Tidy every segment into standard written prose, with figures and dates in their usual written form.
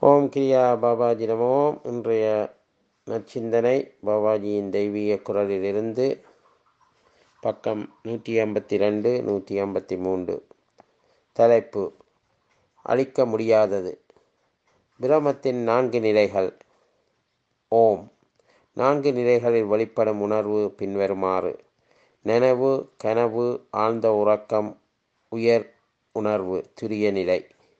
ஓம் கிரியா பாபாஜி நமோ. இன்றைய நற்சிந்தனை பாபாஜியின் தெய்வீக குரலிலிருந்து பக்கம் 152 153. தலைப்பு: அழிக்க முடியாதது. பிரமத்தின் 4 நிலைகள். ஓம். 4 நிலைகளில் வெளிப்படும் உணர்வு பின்வருமாறு: நனவு, கனவு, ஆழ்ந்த உறக்கம், உயர் உணர்வு, துரிய நிலை.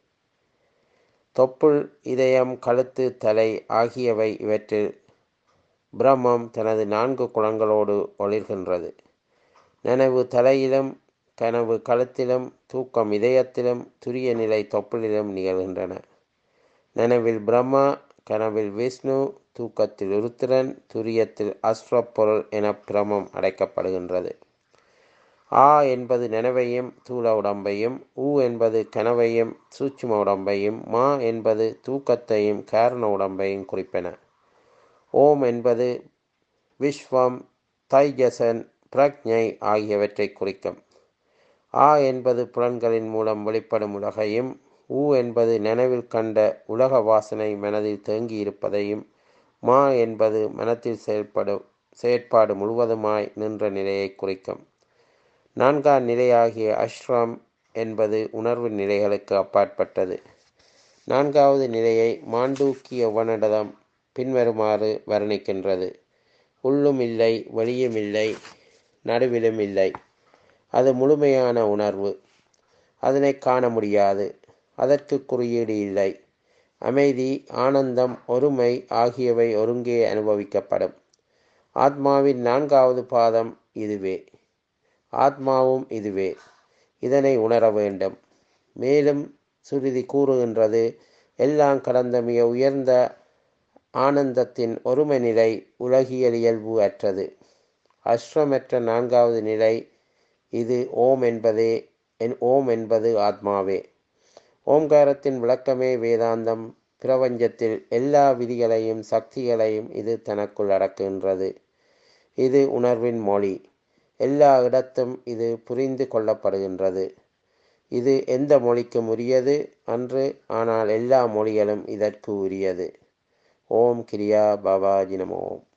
தொப்புள், இதயம், கழுத்து, தலை ஆகியவை இவற்றில் பிரம்மம் தனது 4 குணங்களோடு ஒளிர்கின்றது. நனவு தலையிலும், கனவு கழுத்திலும், தூக்கம் இதயத்திலும், துரிய நிலை தொப்புளிலும் நிகழ்கின்றன. நனவில் பிரம்மா, கனவில் விஷ்ணு, தூக்கத்தில் உருத்திரன், துரியத்தில் அஸ்வப்பொருள் என பிரமம் அடைக்கப்படுகின்றது. ஆ என்பது நனவையும் தூள உடம்பையும், ஊ என்பது கனவையும் சூட்சும உடம்பையும், மா என்பது தூக்கத்தையும் காரண உடம்பையும் குறிப்பன. ஓம் என்பது விஸ்வம், தைஜசன், பிரக்ஞை ஆகியவற்றை குறிக்கும். ஆ என்பது புலன்களின் மூலம் வெளிப்படும் உலகையும், ஊ என்பது நனவில் கண்ட உலக வாசனை மனதில் தேங்கியிருப்பதையும், மா என்பது மனத்தில் செயற்பாடு முழுவதுமாய் நின்ற நிலையை குறிக்கும். 4ஆம் நிலையாகிய அஷ்ரம் என்பது உணர்வு நிலைகளுக்கு அப்பாற்பட்டது. 4வது நிலையை மாண்டூக்கிய உபநிடதம் பின்வருமாறு வர்ணிக்கின்றது: உள்ளும் இல்லை, வெளியும் இல்லை, நடுவிலும் இல்லை. அது முழுமையான உணர்வு. அதனை காண முடியாது. அதற்கு குறியீடு இல்லை. அமைதி, ஆனந்தம், ஒருமை ஆகியவை ஒருங்கே அனுபவிக்கப்படும். ஆத்மாவின் 4வது பாதம் இதுவே. ஆத்மாவும் இதுவே. இதனை உணர வேண்டும். மேலும் சுருதி கூறுகின்றது: எல்லாம் கடந்த மிக உயர்ந்த ஆனந்தத்தின் ஒருமை நிலை உலகியல் இயல்பு அற்றது. அஸ்ரமற்ற 4வது நிலை இது. ஓம் என்பது ஆத்மாவே. ஓம்காரத்தின் விளக்கமே வேதாந்தம். பிரபஞ்சத்தில் எல்லா விதிகளையும் சக்திகளையும் இது தனக்குள் அடக்குகின்றது. இது உணர்வின் மொழி. எல்லா இடத்தும் இது புரிந்து கொள்ளப்படுகின்றது. இது எந்த மொழிக்கும் உரியது அன்று, ஆனால் எல்லா மொழிகளும் இதற்கு உரியது. ஓம் கிரியா பாபாஜி நமோ.